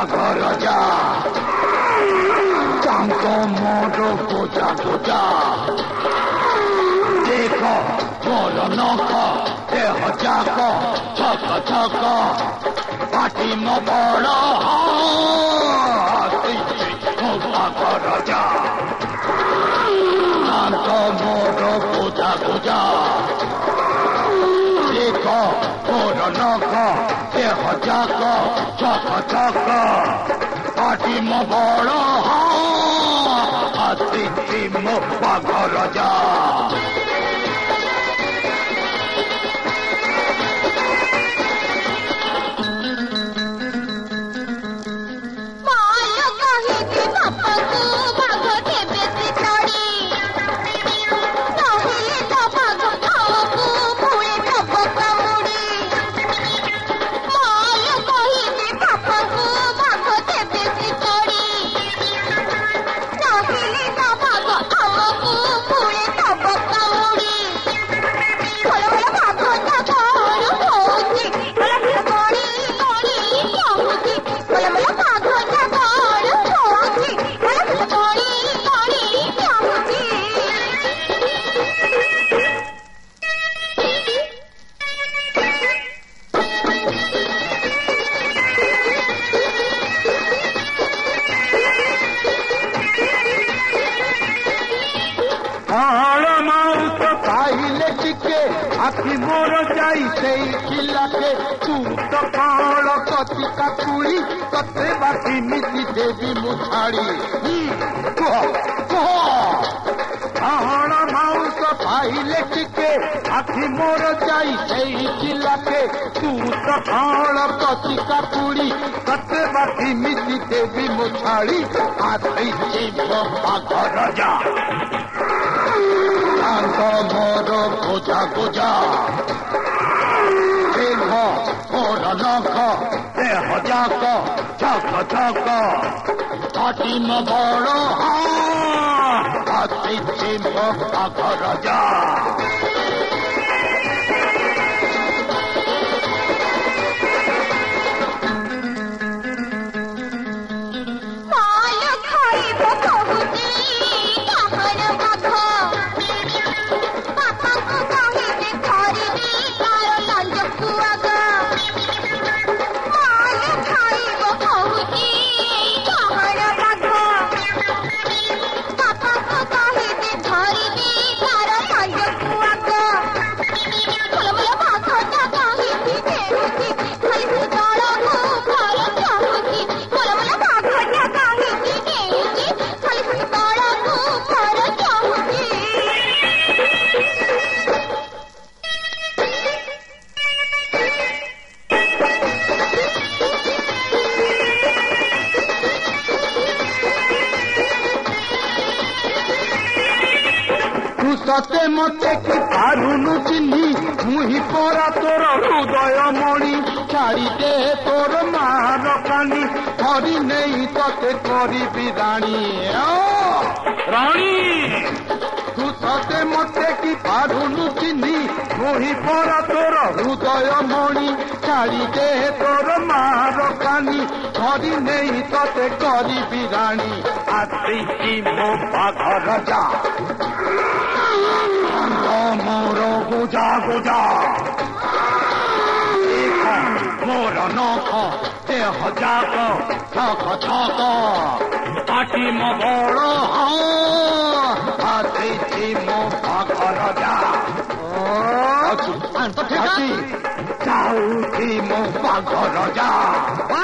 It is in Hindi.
Bagaraja Tanto modo goja goja Dekho moro noko Deho jako Choko choko Pati mo boro Titi mo Bagaraja Tanto modo goja goja Dekho moro noko Deho jako Choko choko Pati mo boro Titi mo Bagaraja आखि मोर जाई सेई खिलाके तू तो काल कति काकुड़ी कते बाकी मिति देवी मुछाड़ी आहण माउस पाइले टिके आखि मोर जाई सेई खिलाके तू तो काल कति काकुड़ी कते बाकी मिति देवी मुछाड़ी आथई जीव पाघर जा Tanto modo goja goja Dekho moro noko Deho jako Choko choko Pati mo boro Titi mo Bagaraja सते मते कि पारुनु चिन्ही मुही परा तोर हृदय मणि छाड़ी दे तोर मार कानी हरि नहीं तते करी राणी राणी तू सते मते कि पारुनु चिन्ही मुही परा तोर हृदय मणि छाड़ी दे तोर मार कानी हरि नहीं तते करी राणी आती मो बाघरजा Moro goja goja Dekho moro noko Deho jako Choko choko Pati mo boro Titi mo Bagaraja Ati Chauti mo Bagaraja